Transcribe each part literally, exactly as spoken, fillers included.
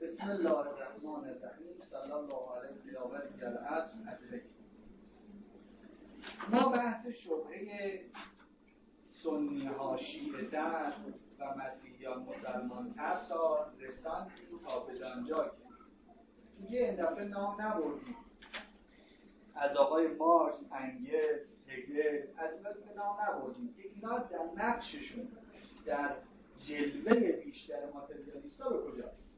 بسم الله الرحمن الرحیم. صلی الله علیه و آله العصر ادرک. ما بحث شبهه سنی ها شیعه تر و مسیحیان مسلمان تر تا رساندیم تا به دانجا که دیگه این دفعه نام نبردیم از آقای مارکس، انگلس، هگل، از این نام نبردیم که اینا در نقششون در جلوه بیشتر ماتریالیستا به کجاست.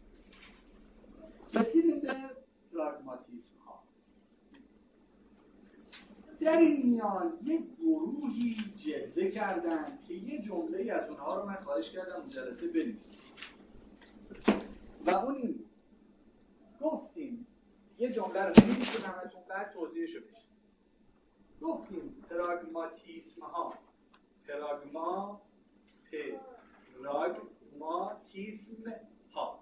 رسیدیم به پراگماتیسم ها. در این میان یک گروهی جلوه کردن که یه جمله از اونها رو من خواهش کردم جلسه بنویسیم و اون این بود. گفتیم یه جمله رو نمیشه همتون بعد توضیحشو بشید. گفتیم پراگماتیسم ها پراگما پراگماتیسم ها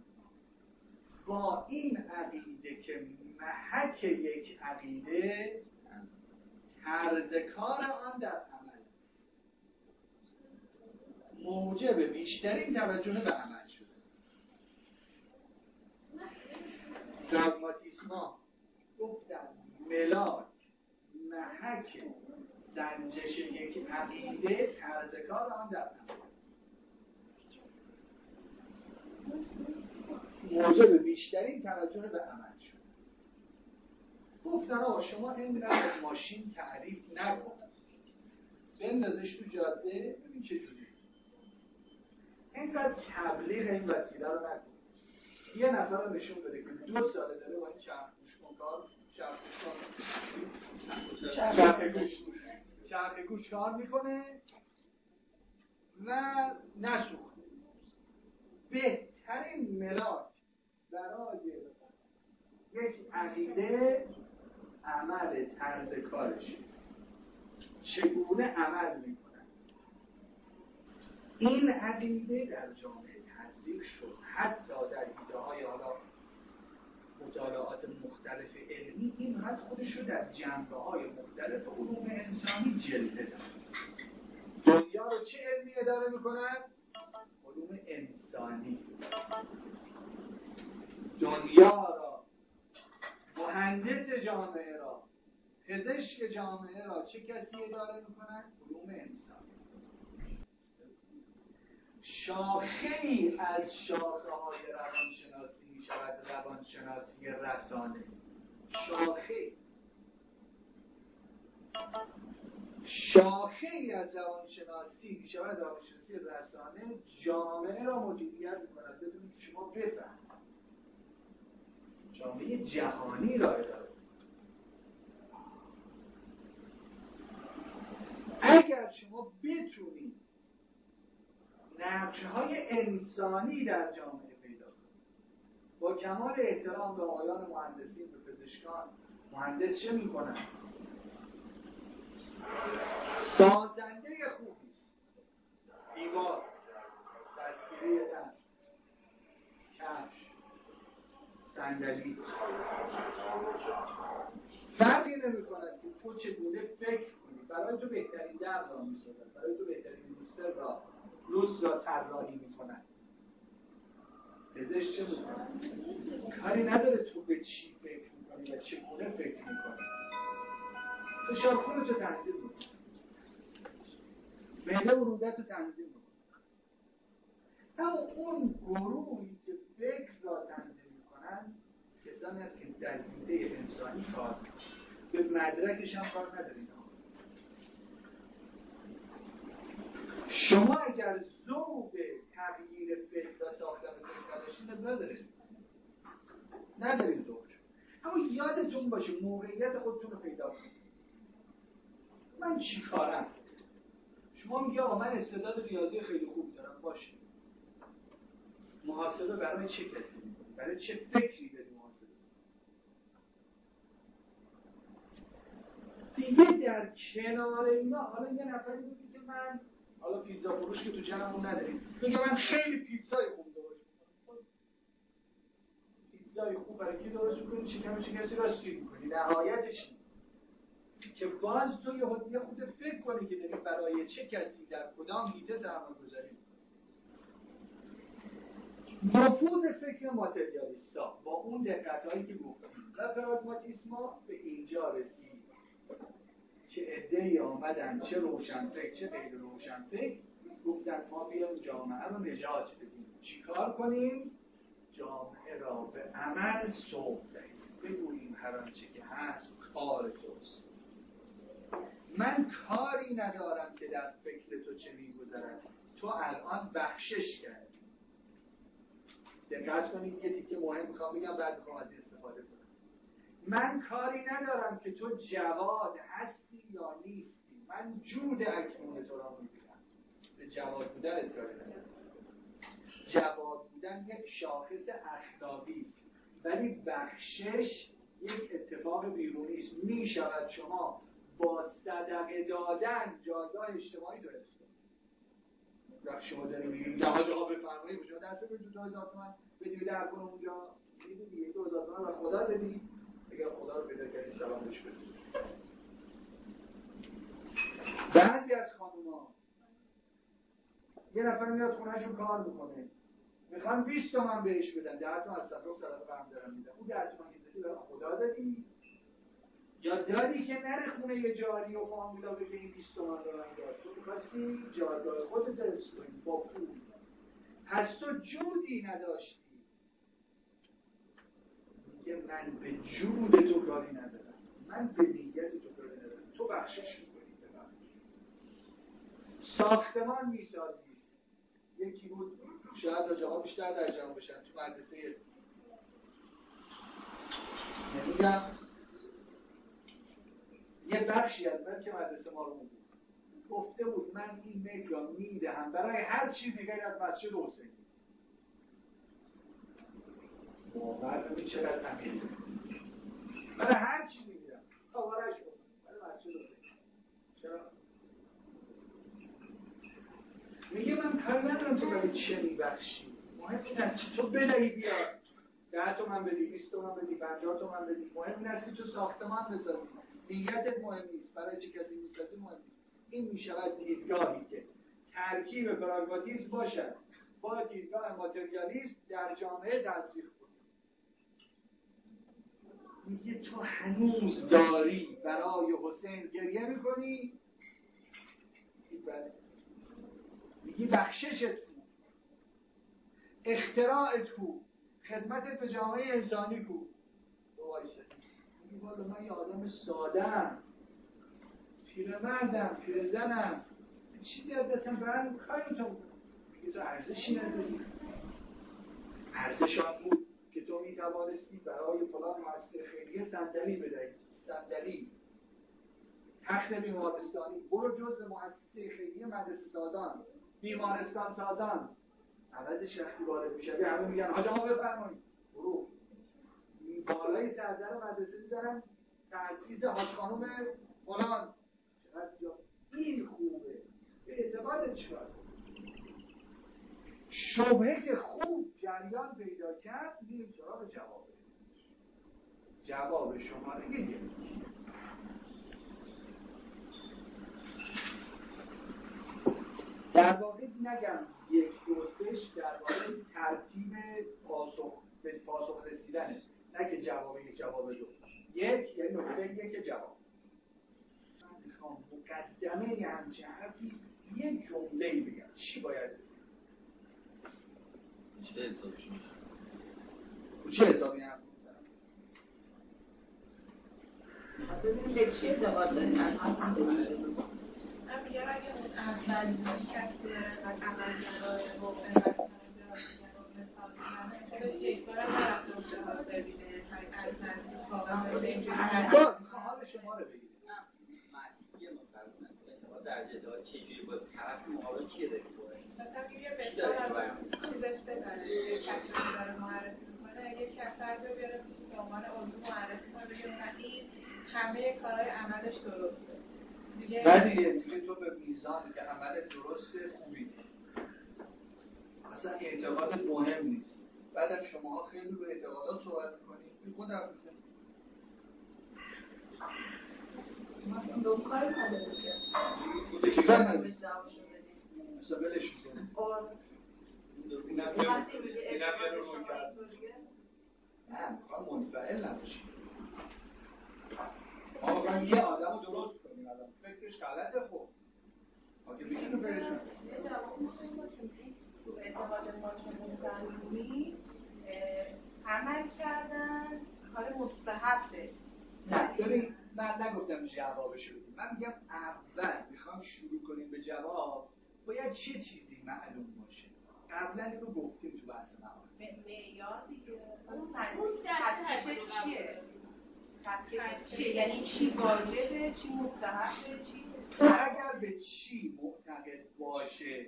با این عقیده که محک یک عقیده طرز کار آن در عمل است، موجب بیشترین توجه به عمل شده. پراگماتیسم ها گفتن ملاک محک سنجش یک عقیده طرز کار آن در عمل است، موجب بیشترین توجه به عمل شد. گفتن آقا شما اینقدر از ماشین تعریف نکن، بندازش تو جاده ببین چجوری. اینقدر تبلیغ این وسیله رو نکن. یه نفر رو نشون بده که دو ساله داره با این چرخ گوش کن کار چرخ گوش چرخ گوش کار میکنه و نسوخته. بهترین ملاک برای یک عقیده عمل طرز کارش، چگونه عمل میکنن. این عقیده در جامعه تزریق شد، حتی در حیطه‌های حالا مطالعات مختلف علمی این حد خودش رو در جنبه‌های مختلف علوم انسانی جلوه داد. دنیا رو چه علمی اداره میکنن؟ علوم انسانی. دنیا را، مهندس جامعه را، پزشک جامعه را چه کسی اداره میکنن؟ علوم انسانی. شاخه‌ای از شاخه‌های روانشناسی میشود روانشناسی رسانه. شاخه شاخه‌ای از روانشناسی میشود روانشناسی رسانه. جامعه را مدیریت میکند بدون که شما بفهمید. جامعه جهانی را اداره. اگر شما بتونید نقش‌های انسانی در جامعه پیدا کنید، با کمال احترام به آقایان مهندسین، به پزشکان، مهندس چه میکنن؟ سازنده خوبی است. دیوار، دستگیره تن، کفش، صندلی، فرقی نمی‌کند که تو چگونه فکر کنی. برای تو بهترین در را می‌سازد، برای تو بهترین لوستر را لوس را طراحی می‌کند. پزشک چه می‌کند؟ کاری نداره تو به چی فکر می‌کنی و چگونه فکر می‌کنی. تو شاکور تو تنظیم می‌کنی، معده و رودت رو تنظیم می‌کنی. اما اون گروهی که فکر را تنظیم می‌کنن کسانی هست که در حیطه انسانی کار می‌کنن، به مدرکش هم کار ندارید. شما اگر ذوق تغییر فکر و ساختن فکر نداشتید ندارید ندارید ذوقشون. اما یادتون باشه موقعیت خودتون رو پیدا کنید. من چی کارم؟ شما میگی آقا من استعداد ریاضی خیلی خوب دارم. باشه، محاسبه برای چه کسی می‌کنی؟ برای چه فکری داری محاسبه؟ دیگه در کنار اینا حالا یه نفری بودی که من حالا پیتزا فروش که تو جمعمون نداریم میگه من خیلی پیتزای خوب درست می‌کنم. پیتزای خوب برای کی درست می‌کنی؟ شکم چه کسی را سیر می‌کنی. نهایتش که باز تو یه خود فکر کنی که داری برای چه کسی در کدام حیطه سرمایه‌گذاری می‌کنی. نفوذ فکر ماتریالیستا با اون دقت‌هایی که گفتیم و پراگماتیسما به اینجا رسید که عده‌ای آمدن چه روشنفکر چه غیر روشنفکر گفتن ما بیایم جامعه رو نجات بدیم. چیکار کنیم؟ جامعه را به عمل سوق دهیم، بگوییم هر آنچه که هست کار توست. من کاری ندارم که در فکر تو چه می‌گذرد، تو الان بخشش کردی. دقت کنید یه تیکه مهم میخوام بگم بعد میخوام از این استفاده کنم. من کاری ندارم که تو جواد هستی یا نیستی، من جود اکنون تو را میبینم. به جواد بودن کاری ندارم. جواد بودن یک شاخص اخلاقی است، ولی بخشش یک اتفاق بیرونی است. میشود شما با صدقه دادن جایگاه اجتماعی تو حفظ کنید. وقتی شما دارید میگید نه حاج آقا بفرمایید شما دست بدید تو دو هزار تومان بدی در کنه اونجا میدونی دو هزار تومان رو خدا بدی، اگر خدا رو پیدا کردی سلام بهش بدید. بعضی از خانوما یه نفر میاد خونهشون کار میکنه میخوان بیست تومن بهش بدن، ده تومن از صدق صدقه برم دارم میدن، اون ده تومن که دادی برای خدا دادی یا دادی که نره خونه یه جاری و فامیلا بگه این بیست تومن رو من داد، تو میخواستی جایگاه خودت درست کنی با پول، پس تو جودی نداشتی. میگه من به جود تو کاری ندارم، من به نیت تو کاری ندارم، تو بخشش میکنی به من. ساختمان میسازی، یکی بود شاید آجاها بیشتر در جمع بشن تو مدرسه، نمیگم یه بخشی از من که مدرسه ما رو بود گفته بود من این میل را میدهم برای هر چیزی غیر از مسجد حسینی. باور نمی چقدر امیر برای هر چیزی میدم کاوارش کنم برای مسجد حسینی. چرا؟ میگه من کار ندارم تو برای چه میبخشی، مهم این است که تو بدهی بیاد، ده تومن بدی، بیست تومن بدی، پنجاه تومن بدی، مهم این است که تو ساختمان بسازی. نیتت مهم نیست، برای چه کسی میسازی مهم نیست. این میشود دیدگاهی که ترکیب پراگماتیسم باشد با دیدگاه ماتریالیسم در جامعه تزریق کنی. میگه تو هنوز داری برای حسین گریه میکنی، میگی بخششت کو، اختراعت کو، خدمتت به جامعه انسانی کو. میگی والا من یه آدم ساده‌ام، پیرمردم، پیرزنم، چیزی از دستم برم کارتون. میگه تو ارزشی نداری. ارزش آن بود که تو میتوانستی برای فلان مؤسسه خیریه صندلی بدهی، صندلی، تخت بیمارستانی، برو جزء مؤسسه خیریه مدرسه سازان، بیمارستان سازان. عوضش وقتی وارد میشوی همه میگن حاج آقا بفرمایید برو بالای سردر مدرسه میذارن تأسیس حاج خانم فلان. این خوبه به اعتقاد چیکار؟ شبهه که خوب جریان پیدا کرد میریم سراغ جوابه. جواب شماره یک، در واقع نگم یک دوستش، در واقع ترتیب پاسخ به پاسخ رسیدنه، نه که جواب یک جواب دو. یک یعنی نکته یک جواب. من میخوام مقدمه یه همچه حرفی یه جمله‌ای بگم چی باید بگم؟ چه حسابی شما؟ چه حسابی هم ببینید به چی اعتقاد دارین از هم بگید. من میگم اگه اون اولی کسی و عملگرای و انقدر مثال میزنه خودش یک بار هم نرفته باشه حاضر بینه از نزدیک واقعا بگید میخوام حال شما رو بگید. مسیحی مسلمان اعتقاد در جدال چجوری با طرف مقابل چیه داری باید؟ مثلا یه مثال از چیزش بزنه یه کسی رو داره معرفی میکنه یه کفر رو بیاره به عنوان الگو معرفی کنه بگه نه این همه کارهای عملش درسته. نه دیگه میگه تو به میزانی که عمل درست خوبی اصلا اعتقادت مهم نیست. بعدم شما خیلی رو اعتقادات صحبت میکنید بی خود هم میکنید مثلا دو کاری نداره که تکیفت نداره مثلا بلش میکنید اینم یه رو کرد. نه میخوام منفعل نباشیم. ما میخوام یه آدم رو درست کنیم. الان فکرش غلطه. خب آگه میتونه فرش کنیم. یه جواب میتونیم باشیم تو اعتقاد ما چون زنونی عمل کردن کار مستحبه. نه ببین من نگفتم جوابشو بدیم. من میگم اول میخوام شروع کنیم به جواب باید چه چیزی معلوم باشه. قبلا اینو گفتیم تو بحث نهایی. معیار دیگه. اون تفکیک چیه؟ تفکیک چیه؟ یعنی چی واجبه، چی مستحبه، چی؟ اگر به چی معتقد باشه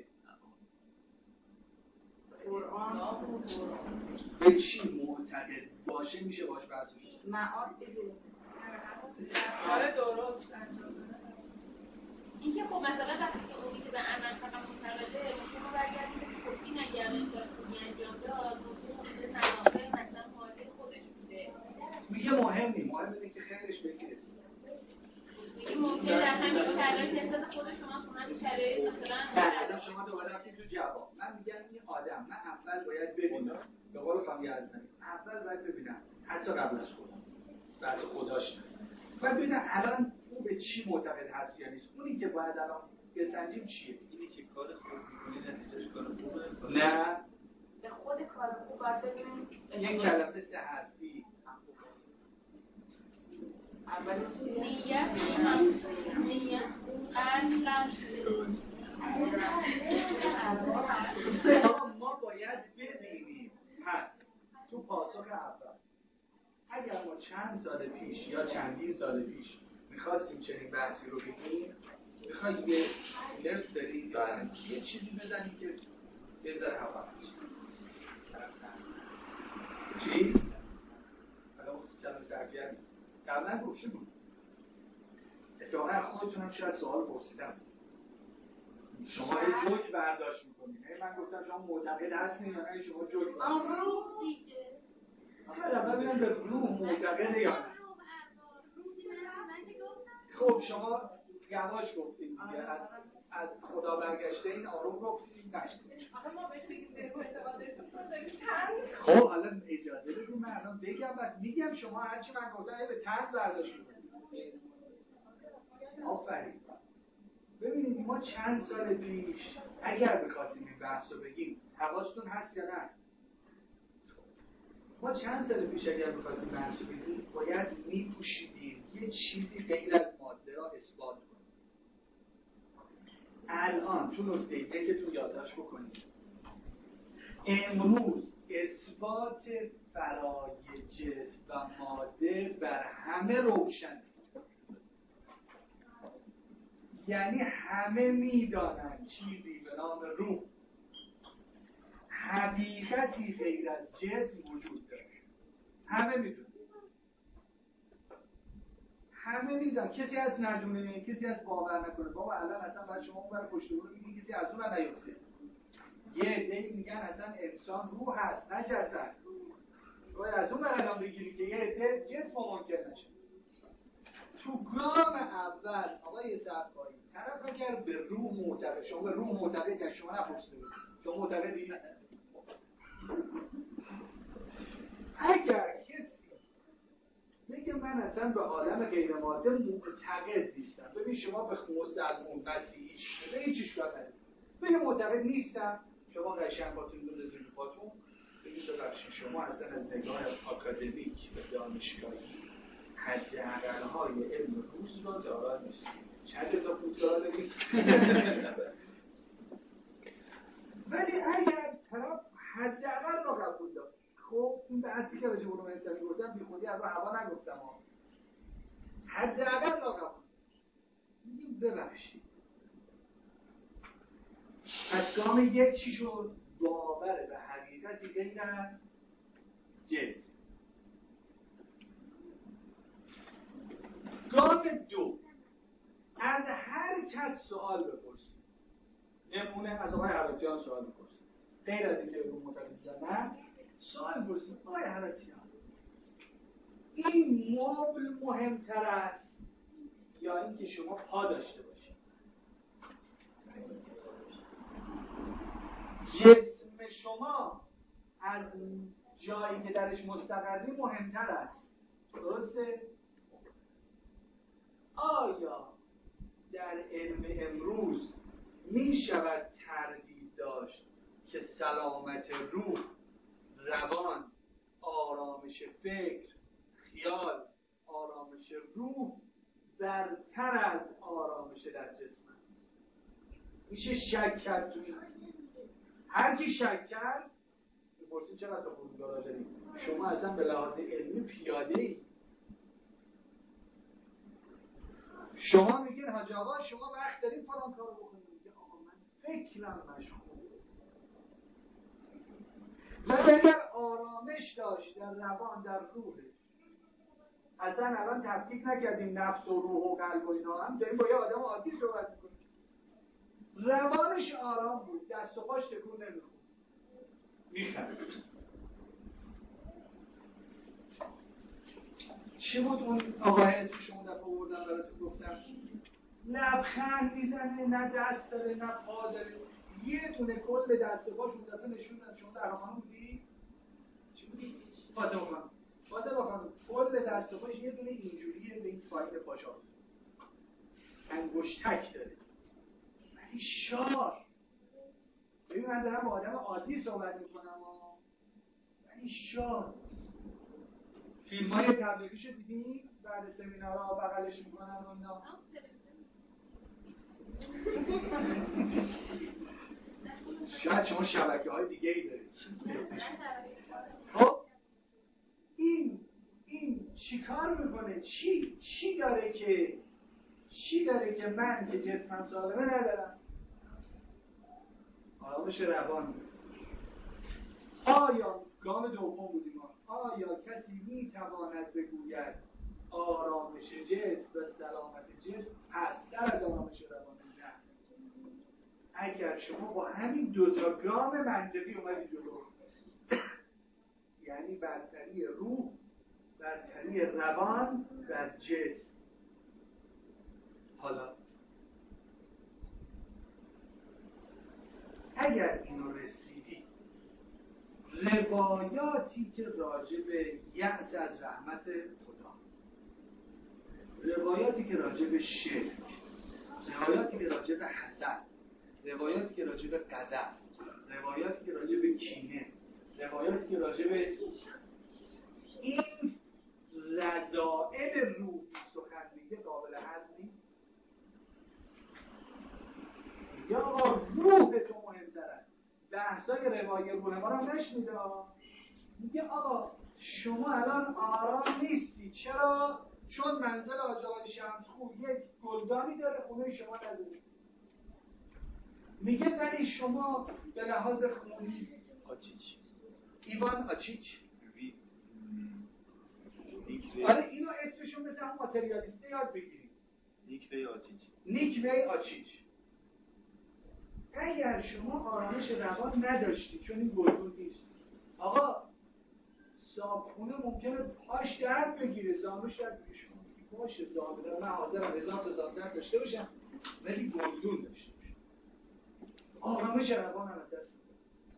قرآن به چی معتقد باشه میشه باش بحثش معاد دیگه. کار درست انجام بده. اینکه خب مثلا وقتی که اونی که به عمل فقط معتقده ممکنه ما برگردیم که خب این اگر این کار خوبی انجام داد ممکنه منافع مثلا مالی خودش بوده. میگه مهم نیست، مهم اینه که خیرش بکرسه. میگه ممکنه در همین شرایط نسبت خود شما تو همین شرایط مثلا الان شما دوباره رفتید تو جواب. من میگم این آدم من اول باید ببینم به قول خانم یزدانی اول باید ببینم حتی قبل از خودم بحث خداش نه باید ببینم الان او به چی معتقد هست یا نیست. اونی که باید الان بسنجیم چیه؟ اینی که کار خوب می‌کنی نتیجهش کار خوبه نه به خود کار خوب باید ببینیم یک کلمه سه حرفی اولش چیه؟ نیت نیت قلب قلب ما باید ببینیم. پس تو پاسخ اول اگر ما چند سال پیش یا چندین سال پیش میخواستیم چنین بحثی رو بگیم میخوایم یه لفت داریم یه چیزی بزنیم که یه ذره هوا هست چی؟ الان کلمه سرگرمی قبلا گفتیم بود اتفاقا خودتون هم شاید سوال پرسیدم شما یه جوک برداشت میکنید من گفتم شما معتقد هستین یا نه شما جوک روح دیگه اول ببینم به روح معتقده یا نه خب شما یواش گفتیم دیگه از از خدا برگشته این آروم گفتیم نشدیم آخه ما بهش بگیم به اعتقاد خب حالا اجازه بدید من الان بگم و میگم شما هرچی من گفتم به طنز برداشت کنید. آفرین. ببینید ما چند سال پیش اگر بخواستیم این بحث رو بگیم حواستون هست یا نه؟ ما چند سال پیش اگر بخواستیم بحث رو بگیم باید میپوشیدیم یه چیزی غیر از ماده را اثبات کنیم. الان تو نکته یکتون یادداشت بکنید امروز اثبات فرای جسم و ماده بر همه روشنه. یعنی همه میدانند چیزی به نام روح حقیقتی غیر از جسم وجود داره. همه میدونن همه میدونن کسی از ندونه کسی از باور نکنه. بابا الان اصلا باید شما اون برای پشت رو میگین کسی از اون هم نیفته. یه عده‌ای میگن اصلا انسان روح هست نه جسد. باید از اون برای الان بگیری که یه عده جسم ممکن نشه. تو گام اول آقای سرکاری طرف اگر به روح معتقد شما به روح معتقد که شما نپرسیده بود شما معتقدی؟ اگر کسی بگه من اصلا به عالم غیر ماده معتقد نیستم ببین شما به مسلمان مسیحی به هیچ اشکال نداره بگه معتقد نیستم شما قشنگ باتون دو دزدون باتون بگید ببخشید شما اصلا از نگاه آکادمیک و دانشگاهی حداقل‌های علم روز را دارا نیستید. چند تا فوتبال دارید؟ ولی اگر طرف حداقل را قبول داشت خب این بحثی که راجع به علوم انسانی گفتم بیخودی از رو هوا نگفتم ها حداقل را قبول میگیم ببخشید پس گام یک چی شد؟ باور به حقیقتی غیر از جسم. گام دو از هر کس سوال بپرسید. نمونه از آقای حراتیان سوال بپرسید غیر از اینکه رو معتقد یا نه سوال بپرسید آقای حراتیان این مبل مهمتر است یا اینکه شما پا داشته باشید؟ جسم شما از جایی که درش مستقری مهمتر است. درسته؟ آیا در علم امروز می شود تردید داشت که سلامت روح، روان، آرامش فکر، خیال، آرامش روح برتر از آرامش در جسم؟ میشه شک کرد توی هر کی شک کرد میپرسید چقدر تا فرودگاه دارید؟ شما اصلا به لحاظ علمی پیاده ای. شما میگین حاج آقا شما وقت دارید فلان کارو بکنید، میگه آقا من فکرم مشغوله. ولی اگر آرامش داشت در روان، در روحش، اصلا الان تفکیک نکردیم نفس و روح و قلب و اینا، هم داریم با یه آدم عادی صحبت میکنیم. روانش آرام بود، دست و پاش تکون نمیخورد، میخند. چی بود اون آقای اسمش اون دفعه آوردم براتون گفتم؟ لبخند میزنه، نه دست داره نه پا داره، یه دونه کل دست و پاش اون دفعه نشوندن. شما در خانم بودی؟ چی بودی؟ فاطمه خانم. فاطمه خانم کل دست و پاش یه دونه اینجوریه به این فایل پاشا، انگشتک داره، ولی شار. ببین من دارم با آدم عادی صحبت میکنم ولی شار. فیلم های تبلیغیشو دیدین؟ بعد سمینارها بغلش میکنن و اینا. شاید شما شبکه های دیگه ای دارید. خب این این چی کار میکنه؟ چی چی داره که چی داره که من که جسمم سالمه ندارم؟ آرامش روان. آیا گام دوم بودیم ما، آیا کسی میتواند بگوید آرامش جسم و سلامت جسم پستر از آرامش روان؟ نه. اگر شما با همین دوتا گام منطقی اومدی جلو، یعنی برتری روح، برتری روان بر جسم. حالا اگر اینو رسیدی، روایاتی که راجع به یأس از رحمت خدا، روایاتی که راجع به شرک، روایاتی که راجع به حسد، روایاتی که راجع به غضب، روایاتی که راجع به کینه، روایاتی که راجع به این رذائل روحی سخن میگه قابل هضم نیست. یا آقا روح تو مهم‌تره. بحثای روای روح ما رو نشنیده. میگه آقا شما الان آرام نیستی. چرا؟ چون منزل حاج آقای شمسخو یک گلدانی داره، خونه شما نداره. میگه ولی شما به لحاظ خونی آچیچ ایوان آچیچ آره اینو اسمشون مثل هم ماتریالیسته یاد بگیرید. نیکوی آچیچ نیکوی آچیچ. اگر شما آرامش روان نداشتی چون این گلدون نیست، آقا صابخونه ممکنه پاش درد بگیره، زانوش درد بگیره، شما باشه زانو من حاضرم هزار تا زانو درد داشته باشم ولی گلدون داشته باشم. آرامش روان هم دست میده.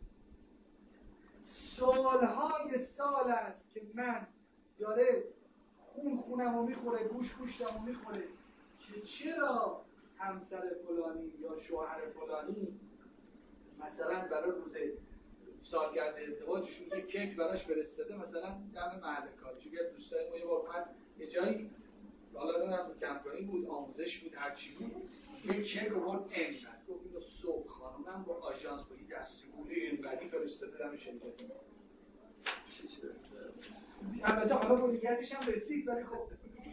سالهای سال است که من داره خون خونم رو میخوره، گوش گوشتم رو میخوره که چرا همسر فلانی یا شوهر فلانی مثلا برای روز سالگرد ازدواجشون یه کیک براش فرستاده، مثلا دم محل کارش. یه دوستای ما یه بار اومد یه جایی، حالا نمیدونم کمپانی بود، آموزش بود، هر چی بود، یه کیک آورد اینقدر، گفت اینو صبح خانومم با آژانس با یه دستگوری اینقدری فرستاده دم شرکت ما. البته حالا با نیتش هم رسید ولی خب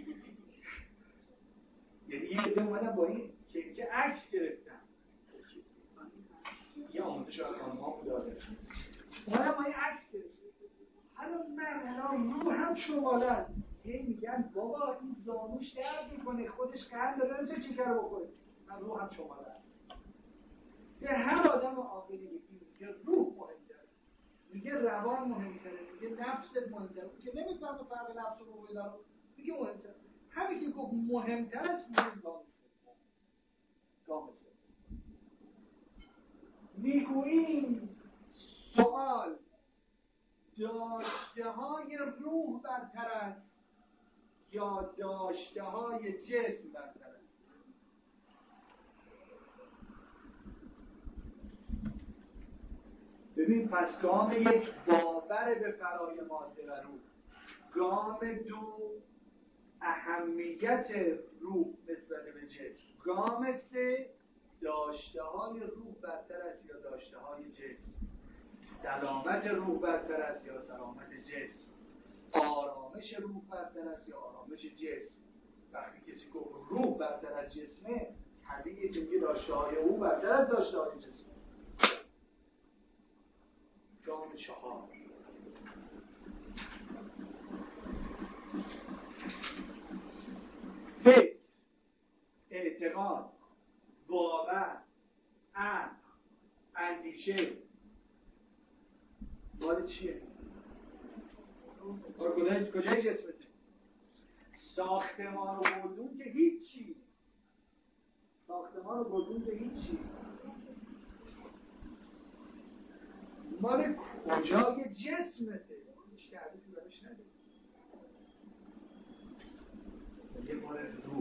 یعنی یه عده اومدن با این کیک عکس گرفتن. یه آموزش از خانم‌ها بود داده. اومدن با این عکس گرفتن. حالا من الان رو هم شماله است. هی میگن بابا این زانوش درد میکنه، خودش قند داره، نمیشه کیک رو بخوره. من رو هم شماله است. به هر آدم عاقلی بگیم که روح مهم‌تره، میگه روان مهم‌تره، میگه نفست مهم‌تره، که نمیفهمه فرق نفس و روح داره، میگه مهم‌تره. همین که گفت مهم‌تر است میگه گامش. میگوییم سوال: داشته های روح برتر است یا داشته های جسم برتر است؟ ببین، پس گام یک باور به فرای ماده و روح، گام دو اهمیت روح نسبت به جسم، گام سه داشته های روح برتر است یا داشته های جسم، سلامت روح برتر است یا سلامت جسم، آرامش روح برتر است یا آرامش جسم. وقتی کسی گفت روح برتر از جسمه، طبیعیه که میگه داشته های او برتر از داشته های جسم. گام چهار: فکر، اعتقاد، باور، عقل، اندیشه مال چیه؟ کجای جسمته؟ ساختمان و گلدون که هیچی، ساختمان و گلدون که هیچی، مال کجای جسمته؟ هیچ تعریفی براش نداره. یه مال روح.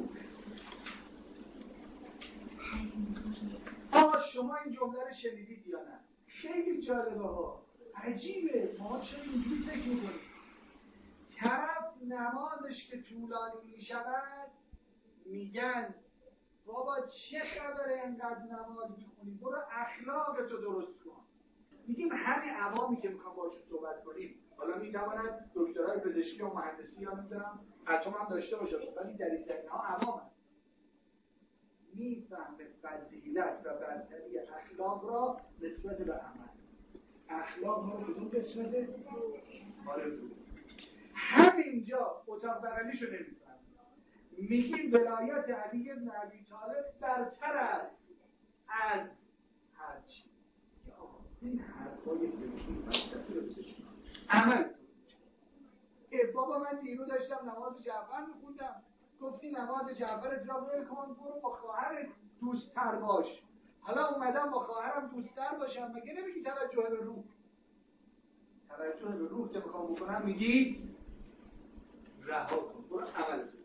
آقا شما این جمله رو شنیدید یا نه؟ خیلی جالبه ها، عجیبه. ما چرا اینجوری فکر میکنیم؟ طرف نمازش که طولانی میشود میگن بابا چه خبره انقدر نماز میخونی، برو اخلاقتو درست کن. میگیم همین عوامی که میخوام باشون صحبت کنیم، حالا میتواند دکترای پزشکی و مهندسی یا نمیدونم اتم هم داشته باشه، ولی در این زمینه ها عوام هست، میفهمه فضیلت و برتری اخلاق را نسبت به عمل. اخلاق ما رو کدوم قسمته؟ مال روح. همینجا اتاق بغلیشو نمیفهمه، میگیم ولایت علی بن ابی طالب برتر است از هرچی. این حرفای فکری فلسفی رو بزنیم عمل. ای بابا من دیروز داشتم نماز جعفر میخوندم، گفتی نماز جعفرت را ول کن، برو با خواهرت دوست‌تر باش. حالا اومدم با خواهرم دوست‌تر باشم، مگه نمیگی توجه به روح؟ توجه به روح که میخوام بکنم میگی رها کن، برو عمل کن.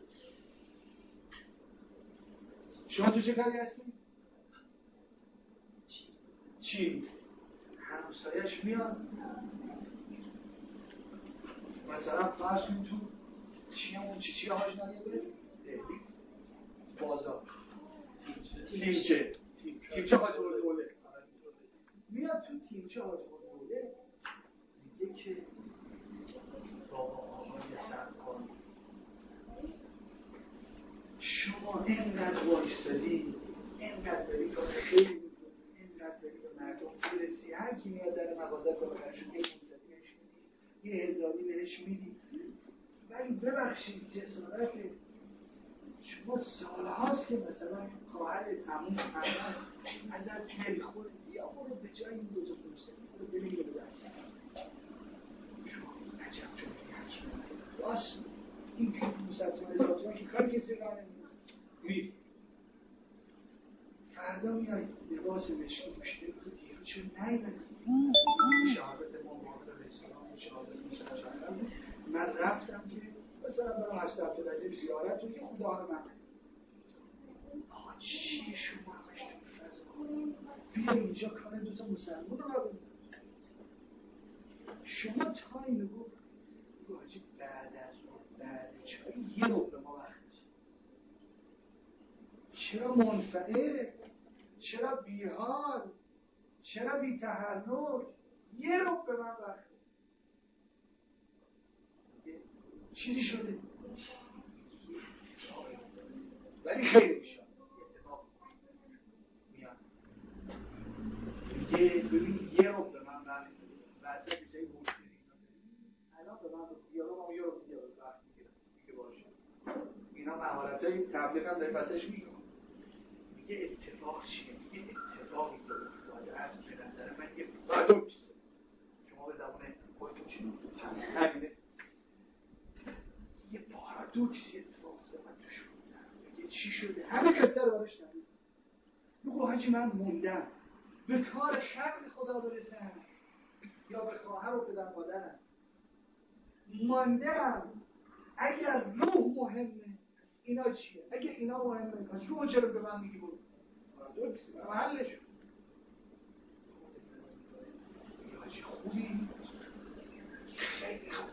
شما تو چه کاری هستی؟ چی؟ همسایش میاد مثلا فرض کن تو چی همون چی چی هاش نمیده؟ بازار تیمچه تیمچه حاج دوله میاد تو تیمچه حاج دوله میگه که بابا آقای سرکار شما اینقدر وایستادی، اینقدر داری کار خیلی میکنی، اینقدر داری به مردم برسی، هر کی میاد در مغازه کارخانه‌شون یک موسیقی بهش میدی، یه هزاری بهش میدی، ولی ببخشید جسارته شما سالهاست که مثلا خواهر عموم عموم ازت دلخوره، بیا برو به جای این دوتا موسیقی برو ببینید به دست شما عجب جمعی هرچی راست این که موسیقی هزار تومن که کاری کسی راه نمیده می فردا میای لباس مشکی پوشیده بود دیرو چون نیمدی شهادت ما مقابل رسیدان شهادت مشترک بود. من رفتم که مثلا برام هست عبدالعزیز زیارت رو یه خدا رو من آقا چیه شما همش تو فضا بیا اینجا کار دوتا مسلمان رو ببین. شما تایم رو بگو حاجی بعد از بعد چای یه رو به ما وقت چرا منفعه، چرا بیحال، چرا بی تحرک، یه رو به من وقت چیزی شده ولی خیلی میشن میاد میگه ببین یه رو به من وقت واسه کسی مشکلی الان به من بگو یارو ما یارو دیگه وقت میگیرم میگه باشه اینا مهارتای تبلیغ هم داریم واسش میگه میگه اتفاق چیه؟ میگه اتفاقی که افتاده است به نظر من یه پارادوکس. شما به زبان خودتون چی همینه یه پارادوکسی اتفاق افتاده من توش موندم. میگه چی شده؟ همه قصه رو براش نمید میگه حاجی من موندم به کار خلق خدا برسم یا به خواهر و پدر مادرم مانده‌ام. اگر روح مهمه اینا چیه؟ اگه اینا مهمه پس روح چرا به من میگی بود؟ درست محلش خوبی خیلی خوب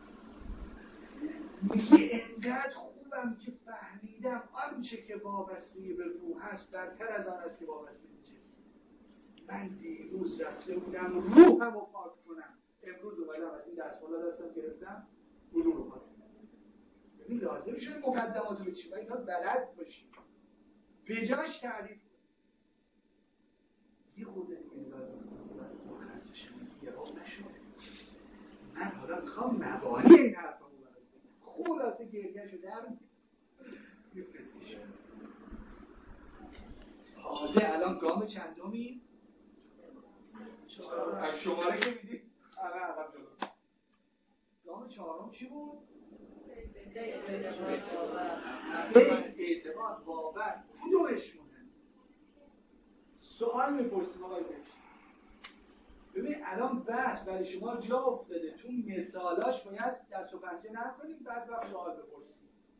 میگه انقدر خوبم که فهمیدم آنچه که وابسته به روح هست برتر از آن است که وابسته به جسم. من دیروز رفته بودم روحم رو پاک کنم، امروز اومدم از این دستمالا دستم گرفتم گلو رو پاک کنم. ببین لازم شده مقدمات رو چی؟ باید بلد باشی به جاش تعریف کنی. یه خورده دیگه نگاه کنم مرخص بشم یه راه نشده. من حالا میخوام مبانی این حرف رو برم خلاصه گریه شده هم میفرستی شد. تازه الان گام چندمی؟ از شماره که میدید همه عقب جلو. گام چهارم چی بود؟ اعتماد باور. کدومش مهم؟ سوال میپرسیم آقای بهشتی. ببین الان بحث برای شما جا افتاده تو مثالاش باید دست و پنجه نکنیم بعد وقت سوال بپرسیم.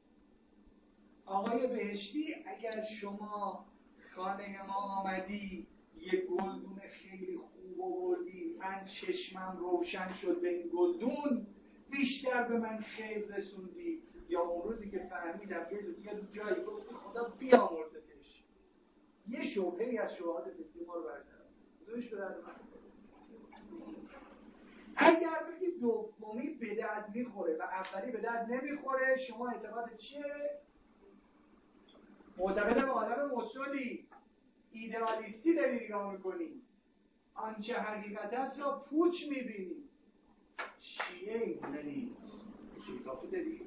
آقای بهشتی اگر شما خانه ما آمدی یه گلدون خیلی خوب آوردی من چشمم روشن شد به این گلدون بیشتر به من خیر رسوندی یا اون روزی که فهمیدم یه یه جایی گفتی خدا بیامرزتش یه شبهه‌ای از شبهات فکری ما رو برطرف کدومش به درد من اگر بگی دومی به درد میخوره و اولی به درد نمیخوره شما اعتقاد چیه؟ معتقد به عالم مسلی ایدئالیستی داری نگاه میکنی آنچه حقیقت است را پوچ میبینی. شیعه اینگونه نیست. شیعه کافی داری؟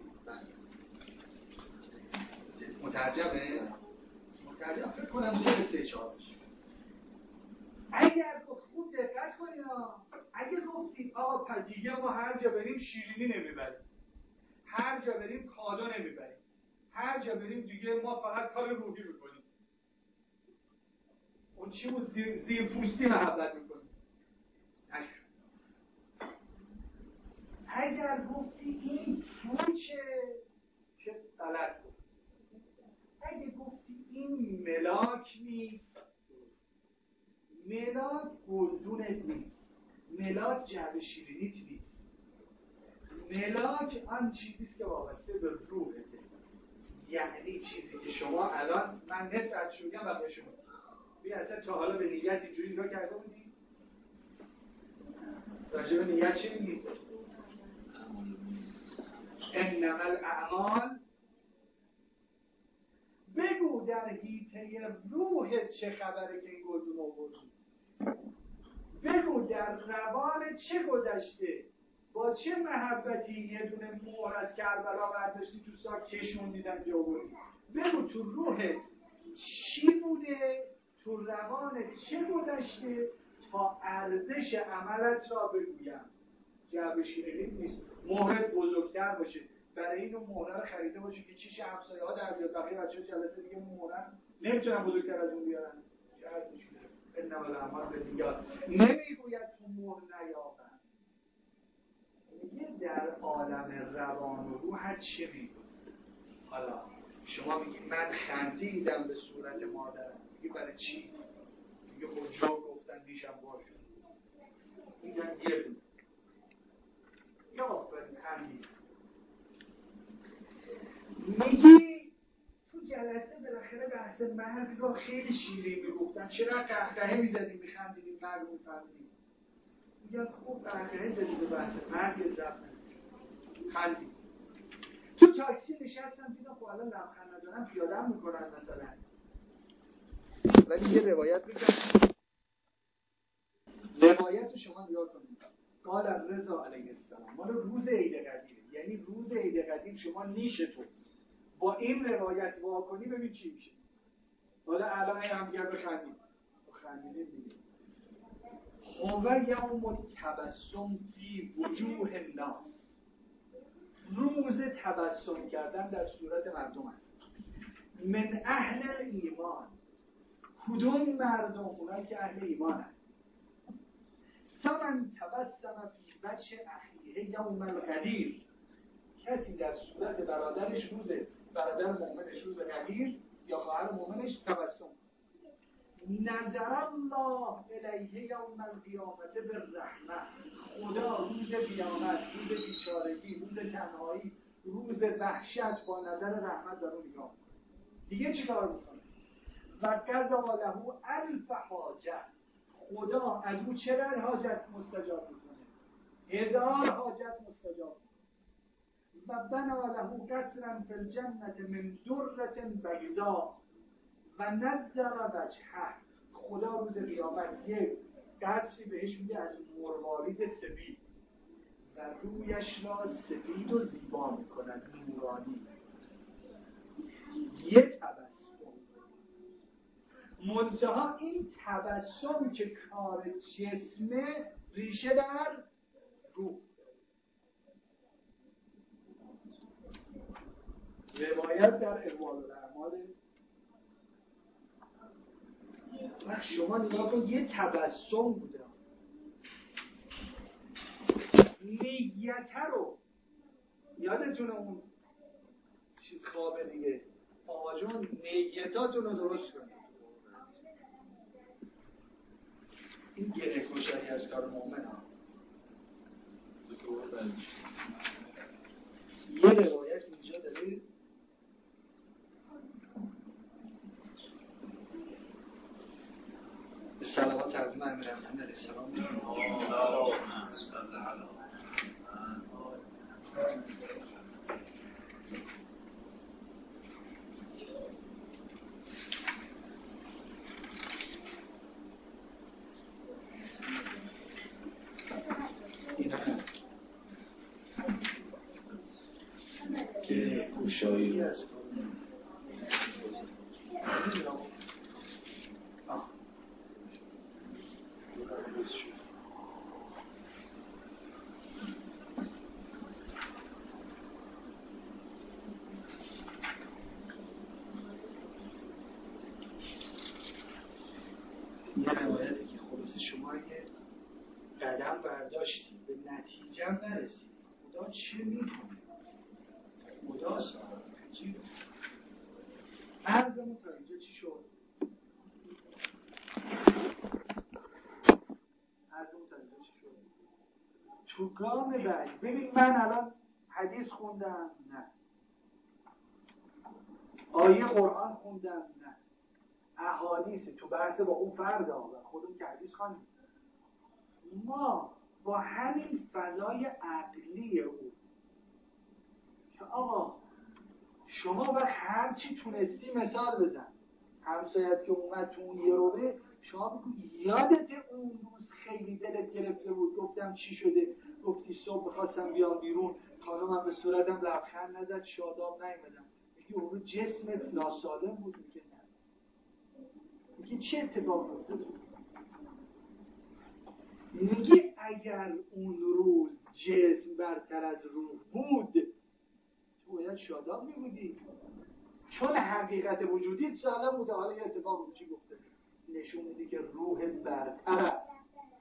مترجمه؟ مترجم فکر کنم زیر سه چهار بشه. اگر خوب دقت کنید اگه گفتید آقا پس دیگه ما هر جا بریم شیرینی نمیبریم هر جا بریم کادو نمیبریم هر جا بریم دیگه ما فقط کار روحی میکنیم اون چی بود زیر, زیر پوستی محبت میکنیم نشون. اگر گفتی این پوچه که غلط گفت اگه گفتی این ملاک نیست ملاک گلدونت نیست ملاک جعبه شیرینیت نیست ملاک آن چیزیست که وابسته به روحته یعنی چیزی که شما الان من نصف از شدیم بقیه شما بیا اصلا تا حالا به نیت اینجوری نگاه کرده بودی؟ راجع به نیت چی میگی؟ انما الاعمال بگو در حیطه روح چه خبره که این گلدون آوردی بگو در روان چه گذشته با چه محبتی یه دونه مهر از کربلا برداشتی تو ساک کشون دیدن جا بودی بگو تو روحت چی بوده تو روان چه گذشته تا ارزش عملت را بگویم جعبه شیرینی نیست مهرت بزرگتر باشه برای اینو مهره رو خریده باشه که چیش همسایه ها در بیاد بقیه بچه ها جلسه دیگه مهره نمیتونن بزرگتر از اون بیارن جعبه شیرینی انما الاعمال بالنیات نمیگوید تو مهر نیابن میگه در عالم روان و روح چه میگذاره. حالا شما میگی من خندیدم به صورت مادرم میگه برای چی؟ میگه خود جا گفتن دیشم باش میگن یه بود یا آفرین خندید میگی تو جلسه بالاخره بحث مرگ را خیلی شیرین میگفتن چرا قهقهه میزدیم میخندیدیم مرگ رو میفهمیدیم میگن خوب قهقهه زدیم به بحث مرگ رفت خندید تو تاکسی نشستم دیدم خب الان لبخند نزنم پیاده‌ام میکنن مثلا ولی یه روایت میگم روایت رو شما نگاه کنید قال رضا علیه السلام مال روز عید قدیر یعنی روز عید قدیر شما نیش تو با این روایت وا کنی ببین چی میشه حالا الان هم دیگر بخندیم بخندیم دیگه هو یوم التبسم فی وجوه الناس روز تبسم کردن در صورت مردم است من اهل ایمان کدوم مردم اونایی که اهل ایمان هست فمن تبسم فی وجه اخیه یوم الغدیر، کسی در صورت برادرش روز برادر مؤمنش روز غدیر یا خواهر مؤمنش تبسم، نظر الله الیه یوم القیامت بالرحمه، خدا روز قیامت، روز بیچارگی، روز تنهایی، روز وحشت با نظر رحمت در اون نگاه دیگه چی کار میکنه؟ و قضا له الف حاجه، خدا از او چقدر حاجت مستجاب میکنه؟ هزار حاجت مستجاب میکنه. و بنا له قصرا فی الجنة من درة بیضاء و نظر وجهه، خدا روز قیامت یک قصری بهش میده از مروارید سفید و رویش را سفید و زیبا میکنن، نورانی. یه تبسم، منتها این تبسم که کار جسمه ریشه در روح. روایت در اقوال الاعمال، وقت شما نگاه کن یه تبسم بوده، نیته رو یادتونه اون چیز خوابه دیگه، آقا جون نیتاتون رو درست کنید. این گره گشایی از کار مومن ها. یه روایت اینجا داره به صلوات تقدیم امیرالمومنین علیه السلام میگیم که گشایی از یه روایتی که خلاصه شما اگه قدم برداشتی به نتیجه نرسید خدا چه میکنه؟ خدا صاحب چی بود؟ عرضمون تا اینجا چی شد؟ عرضمون تا اینجا چی شد؟ تو گام بعد ببین من الان حدیث خوندم؟ نه. آیه قرآن خوندم؟ نه. احادیث تو بحث با اون فرد آور خودمون که حدیث خوندیم، ما با همین فضای عقلی او که آقا شما وقت هر چی تونستی مثال بزن، همسایت که اومد تو اون یه روبه شما بگو یادت اون روز خیلی دلت گرفته بود گفتم چی شده؟ گفتی صبح خواستم بیام بیرون خانمم به صورتم لبخند نزد شاداب نیومدم. میگی اون روز جسمت ناسالم بود؟ میگه نه. میگی چه اتفاق افتاد؟ میگی اگر اون روز جسم برتر از روح بود تو باید شاداب میبودی، چون حقیقت وجودی سالم بوده. حالا یه اتفاق رو چی گفته؟ نشون میده که روح برتر است.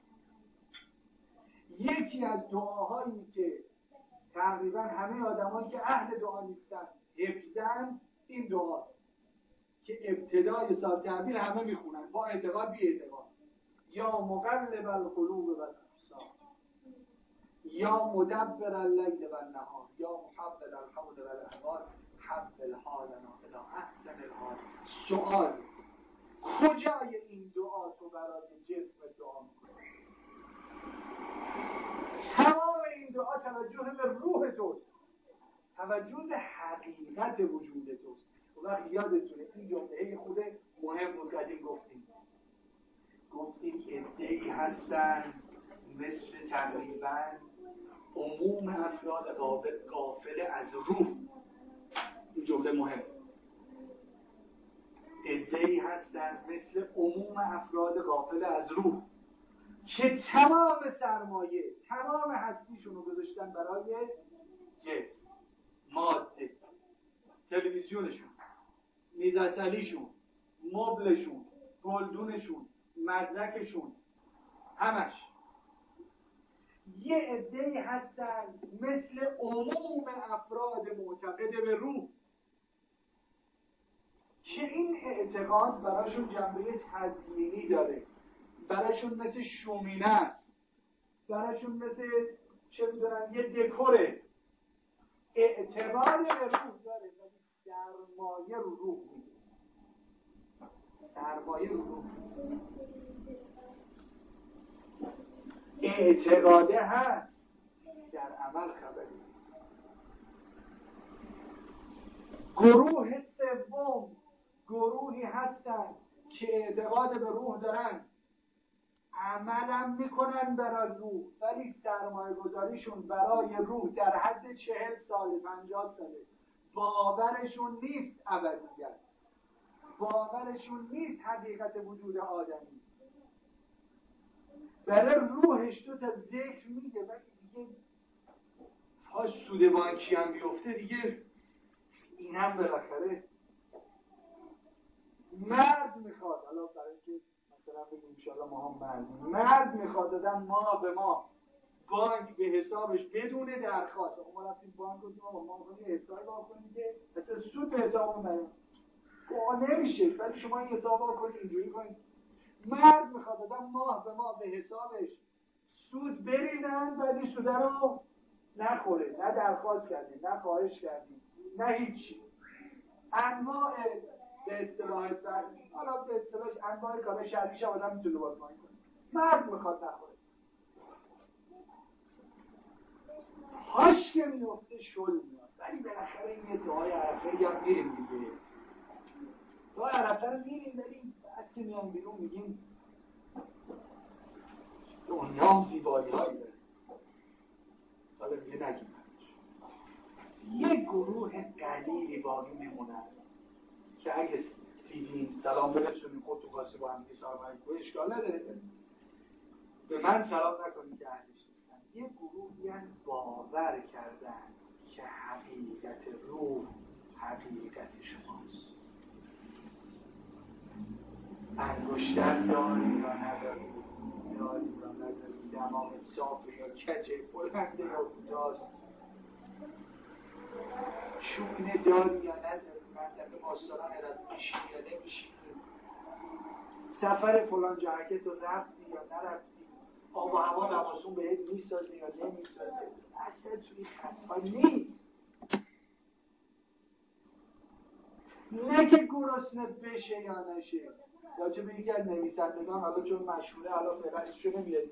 یکی از دعاهایی که تقریبا همه آدمایی که اهل دعا نیستن حفظن این دعا که ابتدای سال تعبیر همه میخونن با اعتقاد بی اعتقاد: یا مقلب القلوب و الابصار، یا مدبر اللیل و النهار، یا محول الحول و الاحوال، حول حالنا الی احسن الحال. سوال: کجای این دعا تو برای جسم دعا میکنی؟ تمام این دعا توجه به روح توست، توجه به حقیقت وجود توست. و وقت یادتونه این جمله خود مهم بود قدیم گفتیم گفتیم عده‌ای هستن مثل تقریبا عموم افراد غافل از روح. این جمله مهم. عده‌ای هستن مثل عموم افراد غافل از روح که تمام سرمایه تمام هستیشون رو گذاشتن برای جسم، ماده، تلویزیونشون، میز عسلیشون، مبلشون، گلدونشون، مدرکشون، همش. یه عده‌ای هستن مثل عموم افراد معتقد به روح که این اعتقاد براشون جنبه تزیینی داره، براشون مثل شومینه است، براشون مثل چه میدونم یه دکوره. اعتقاد به روح داره ولی سرمایه رو روح میده، سرمایه رو روح میده. اعتقاده هست در عمل خبری. گروه سوم گروهی هستن که اعتقاد به روح دارن، عملم میکنن برای روح، ولی سرمایه گذاریشون برای روح در حد چهل سال پنجاه ساله. باورشون نیست ابدیت، باورشون نیست حقیقت وجود آدمی. برای روحش تو تا ذکر میگه ولی دیگه تا سود بانکی هم بیفته دیگه این هم بالاخره مرد میخواد. حالا برای اینکه مثلا بگیم انشاءالله ما هم مرد مرد میخواد دادن ما به ما بانک به حسابش بدون درخواست. ما رفتیم بانک گفتیم ما ما کنیم حساب با کنیم که مثلا سود به حسابمون نیاد. واقعا نمیشه ولی شما این حساب با کنید اینجوری کنید. مرد میخواد دادن ما به ما به حسابش سود بریزن ولی سود رو نخوره. نه درخواست کردیم نه خواهش کردیم نه هیچی. انواع به اصطلاح فرمی حالا به اصطلاح انواع کار شرعیش هم آدم میتونه باز کنه. مرد میخواد نخوره. هاش که میفته شل میاد. ولی بالاخره یه دعای عرفه هم میریم دیگه. دعای عرفه رو میریم ولی بعد که میان بیرون میگیم دنیام زیبایی هایی داره. حالا دیگه نگیم. یه گروه قلیلی باقی میمونن که اگه دیدین سلام برسونیم خود تو خاصی با هم دیگه سلام علیکم اشکال نداره. به من سلام نکنید که اهلش نیستن. یه گروهی هم باور کردن که حقیقت روح حقیقت شماست. انگشتر داری یا نداری، داری یا نداری، دماغ صافه یا کجه، بلنده یا کوتاه، شونه داری یا نداری، منطقه ماستاران را میشینی یا نمیشینی، سفر فلان جاکت رو رفتی یا نرفتی، آب و هوا نماسون بهت میسازی یا نمیسازی. اصلا توی خطا نیست. نه که گرسنه بشه یا نشه. یا چه به یکی از نویسندگان حالا چون مشهوره حالا فعلا اسمشو نمیاریم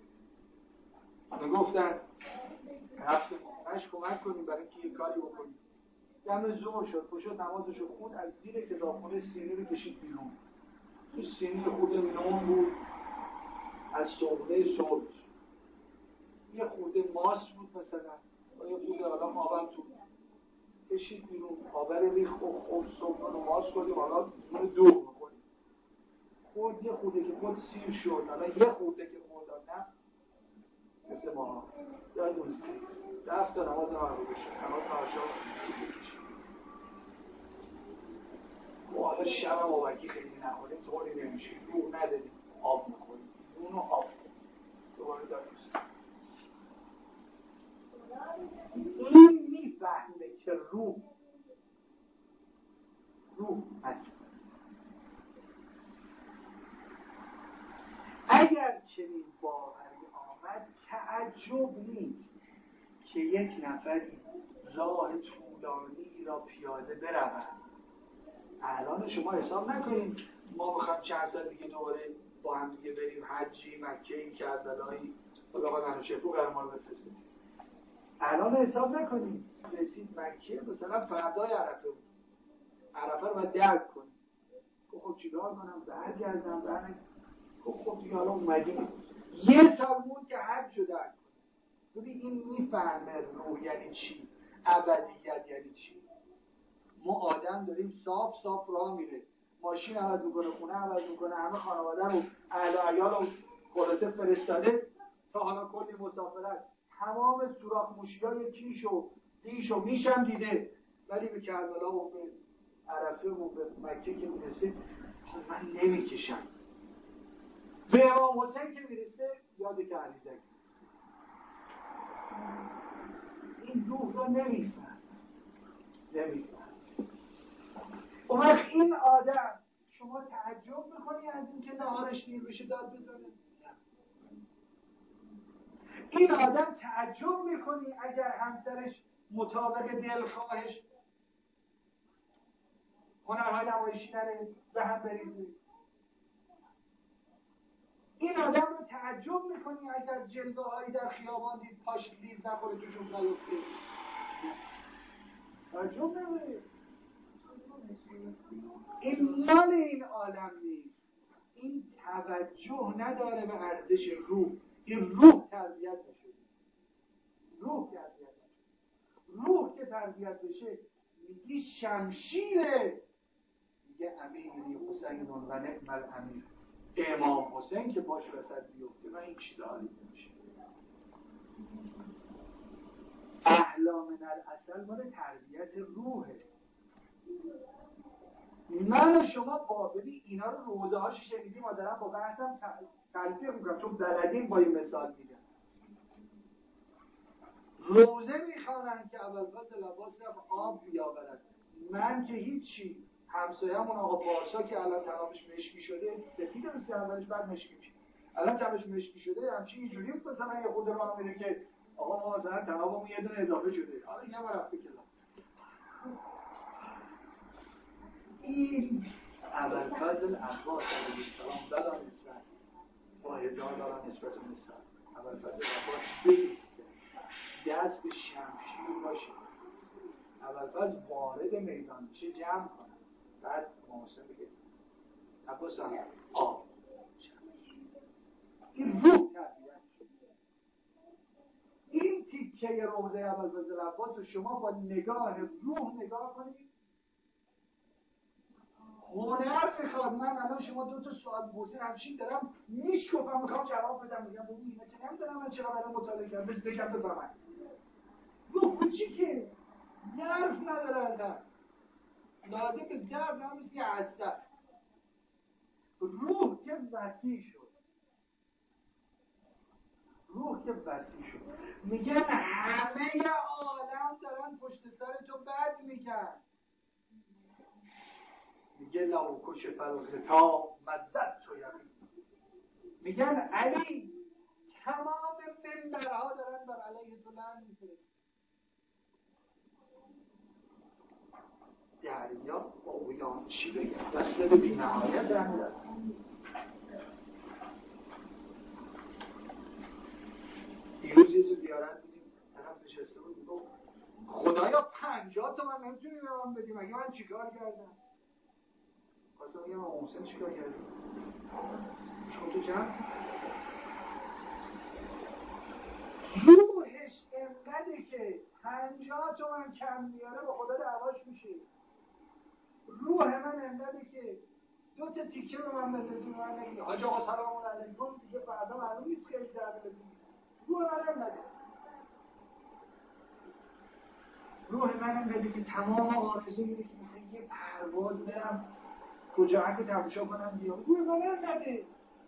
میگفتن رفتیم مش کمک کنیم برای اینکه یه کاری بکنیم. دم ظهر شد پشت نمازشو خون از زیر کتابخونه سینی رو کشید بیرون. تو سینی خود نون بود از صبحه صبح یه خورده ماست بود مثلا و یه خورده حالا آبم تو کشید بیرون. آبر ریخ خود صبح رو ماست کنیم حالا دور دو بکنیم. خورد یه خورده که خود سیر شد حالا یه خورده که خورد نه مثل ما یادون سیر رفت تا نماز مرموز شد نماز مرشا سیر کشید و حالا شب هم آبکی خیلی نخوریم طوری نمیشه روح نداریم آب میخوریم اونو آب دوباره داریم. این میفهمه که روح روح هست. اگر چنین باوری آمد تعجب نیست که یک نفری راه طولانی را پیاده برود. الان شما حساب نکنید ما بخوام چند سال دیگه دوباره با هم دیگه بریم حجی مکه‌ای کربلایی حالا آقا منوچهر قرمان بفرسته. الان حساب نکنید رسید مکه مثلا فردای عرفه بود. عرفه رو باید درک کنید. خب چیکار کنم برگردم برگردم خب خب دیگه حالا اومدیم یه سال مون که حج رو درک کنید. ببین این میفهمه روح یعنی چی، ابدیت یعنی چی. ما آدم داریم صاف صاف راه میره، ماشین عوض میکنه، خونه عوض میکنه، همه خانواده رو اهل و عیال رو خلاصه فرستاده تا حالا کلی مسافرت تمام سوراخ موشیای کیش و دیش و میشم دیده ولی به کربلا و به عرفه و به مکه که میرسه خب من نمیکشم. به امام حسین که میرسه یاد که علیزک این روح را نمیفهم نمیفهم اون وقت این آدم شما تعجب میکنی از اینکه نهارش دیر بشه داد بزنه؟ این آدم تعجب میکنی اگر همسرش مطابق دلخواهش هنرهای نمایشی نره به هم بریزه؟ این آدم رو تعجب میکنی اگر جلوه هایی در خیابان دید پاش لیز نخوره تو جوب نیفته؟ تعجب نمیکنی. این مال این عالم نیست. این توجه نداره به ارزش روح. این روح تربیت بشه. روح تربیت بشه. روح که تربیت بشه میگی شمشیره، میگه امیری حسین و نعم الامیر. امام حسین که پاش وسط بیفته و این چی داری نمیشه. احلا من الاصل مال تربیت روحه. من و شما بابلی اینا رو روزه هاش شنیدیم، ما دارم با بحثم تلفیق میکنم چون بلدیم با این مثال میگم. روزه میخوانن که ابوالفضل لباس رفت آب بیاورد. من که هیچی، همسایه‌مون آقا پارسا که الان تنابش مشکی شده، سفید روز اولش بعد مشکی میشه، الان تنابش مشکی شده همچین اینجوری مثلا یه خود راه میره که آقا ما مثلا تنابمون یه دونه اضافه شده، حالا یه بار رفته کلا. این ابوالفضل عباس علیه السلام دادن نسبت با هزار دارن نسبت و نسبت. ابوالفضل عباس بیسته، دست به شمشیر باشه. ابوالفضل وارد میدان میشه جمع کنه، بعد محسن بگه عباس هم آب. این روح تربیت شد. این تیکه روزه ابوالفضل عباس رو شما با نگاه روح نگاه کنید. هنر میخواد. من الان شما دو تا سوال بپرسید همچین دارم میشکفم میخوام جواب بدم، میگم ببین اینا که نمیدونم من چرا برای مطالعه کردم بس بگم بفهمن. روح چی که نرف نداره ازم، لازم به ضرب نمیسی عصب. روح که وسیع شد، روح که وسیع شد. میگن همه عالم دارن پشت سر تو بد میگن. میگه لو کشف الغطا مزد تو یقین. میگن علی تمام منبرها دارن بر علیه تو لعن میفرستن. دریا با اویان چی بگم، وصله به بی‌نهایت هم دیروز یه چه زیارت بودیم، طرف نشسته بود میگو خدایا پنجاه تومن نمیتونی به من بدی، مگه من چیکار کردم؟ خواستم بگم امام حسین چیکار کردی؟ چون تو چند؟ روحش انقدره که پنجاه تومن کم میاره با خدا دعواش میشه. روح من انقدره که دو تا تیکه رو من بندازی به من نگی حاج آقا سلام علیکم دیگه فردا معلوم نیست که ایش در بلدی. روح من انقدره. روح من انقدره که تمام آرزو میده که مثل یه پرواز برم کجاک رو تماشا کنم بیام. روح من انقدره.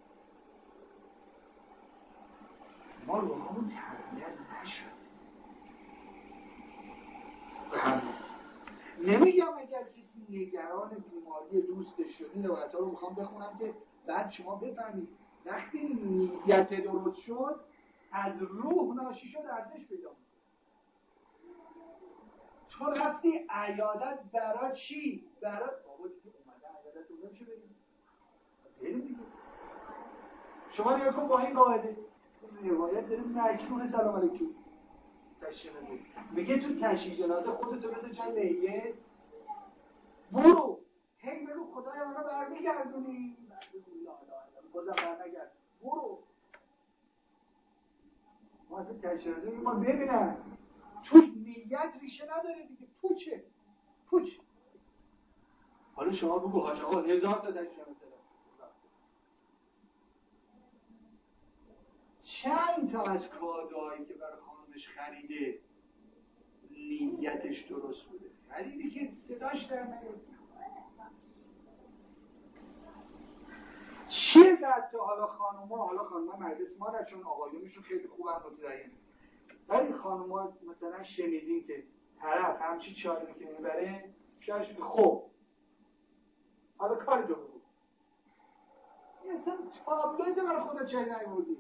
ما روحمون تربیت نشد به هم نیست. نمیگم اگر کسی نگران بیماری دوستش شده این روایت‌ها رو میخوام بخونم که بعد شما بفهمید وقتی نیت درست شد از روح ناشی شد ارزش پیدا می‌کنه. تو رفتی عیادت برای چی؟ برای بابا دیگه اومده عیادت رو نمیشه بریم بریم دیگه. شما نگاه کن با این قاعده روایت داریم نکیون سلام علیکم تشییع جنازه میگه تو تشییع جنازه خودتو بده جای میت برو هی بگو خدای منو برمیگردونی بازم برنگرد برو ما اصلا تشییع جنازه ما ببینم توش نیت ریشه نداره دیگه. پوچه پوچ. حالا شما بگو حاج آقا هزار تا تشییع جنازه چند تا از کادوهایی که برای خانمش خریده نیتش درست بوده، خریدی که صداش در نیاد. چه بعد تا حالا خانوما حالا خانوما مجلس ما را چون آقایونشون خیلی خوبن متدین ولی خانوما مثلا شنیدین که طرف همچی چاره که میبره شاید خب حالا کاری تو بگو این اصلا تابلویده برای خدا چه نیوردی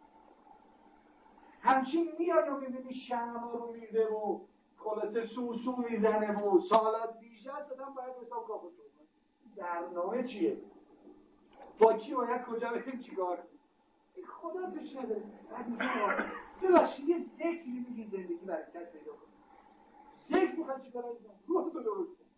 همچین میای و میبینی شمع رو میده و خلاصه سو سو میزنه و سالات بیشه است آدم باید حساب کافه تو برنامه چیه با کی باید کجا بریم چیکار این خدا توش نداره بعد میگه ببخشید یه ذکری میگی زندگی برکت پیدا کنه ذکر میخواد چیکار کنه روح تو درست کن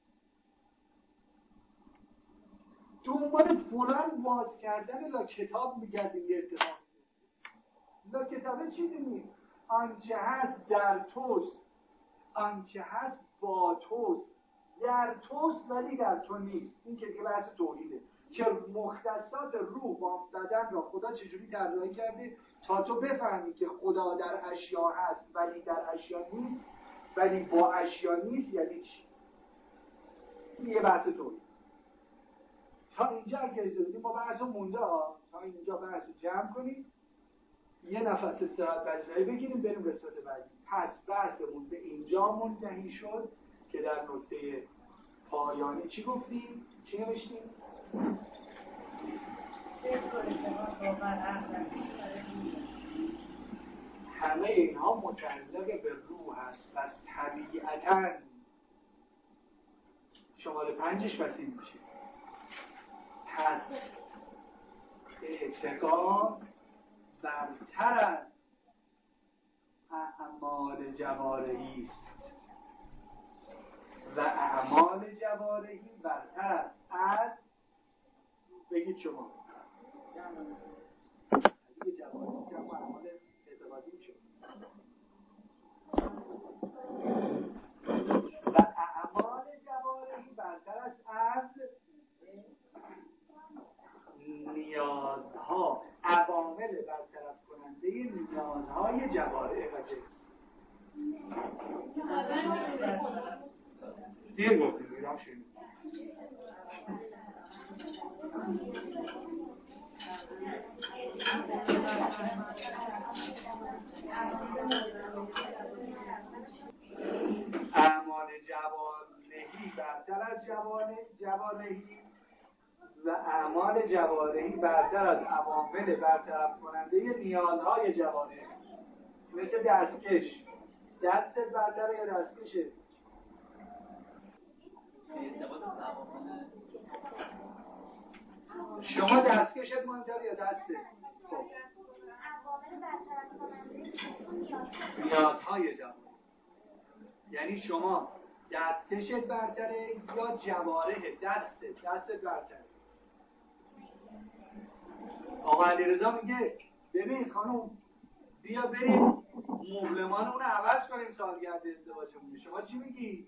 دنبال فلان باز کردن لا کتاب میگردیم یه اتفاق لا کتابه چی دونی آنچه هست در توست آنچه هست با توست در توست ولی در تو نیست این که دیگه بحث توحیده که مختصات روح با بدن را خدا چجوری طراحی کرده تا تو بفهمی که خدا در اشیا هست ولی در اشیا نیست ولی با اشیا نیست یعنی چی این یه بحث توحید تا اینجا اگه اجازه ما بحث رو مونده ها تا اینجا بحث رو جمع کنیم یه نفس استراحت بجنایی بگیریم بریم قسمت بعدی پس بحثمون به اینجا منتهی شد که در نکته پایانی چی گفتیم؟ چی نوشتیم؟ همه اینها متعلق به روح هست پس طبیعتاً شماره پنجش وسیع میشه پس اعتقاد برتر از اعمال جوارحی است و اعمال جوارحی برتر است از بگید شما اگه جوارحی که اما اعمال اعتقادی میشه و اعمال جوارحی برتر است از نیازها عوامل برطرف کننده نیازهای جوارح و جنس دیر گفتیم ایران شنید اعمال جوارحی برتر از جوارحی و اعمال جوارحی برتر از عوامل برطرف کننده نیازهای جوارح مثل دستکش دستت برتره یا دستکشه شما دستکشت مهمتره یا دسته خب نیازهای جوارح یعنی شما دستکشت برتره یا جوارح دستت دستت برتره آقا علیرضا میگه ببین خانم بیا بریم مبلمان اون عوض کنیم سالگرد ازدواجمون شما چی میگی؟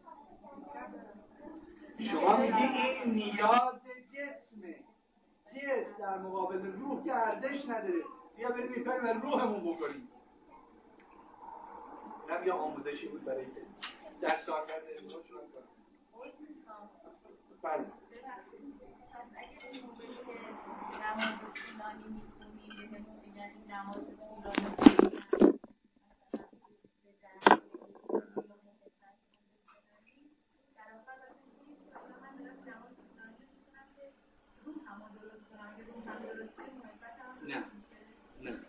شما میگی این نیاز جسمه جسم در مقابل روح که ارزش نداره بیا بریم این کاری برای روحمون بکنیم اینم یه آموزشی بود برای که در سالگرد ازدواج شدن کنم بله اگه این موقعی که نماز طولانی میخونیم به همون میگن این نماز طولانی مثلا به درد در واقع من دارم نماز طولانی میخونم که روح هم درست کنم که روح هم درست کنم محبت هم نه نه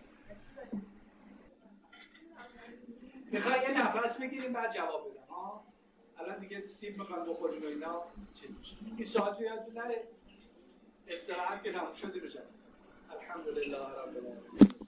میخوای یه نفس بگیریم بعد جواب بدم ها الان دیگه سیب میخوام بخوریم و اینا چیز میشه این ساعت رو یادتون نره استراحت که تموم شد رو جمع الحمدلله رب العالمین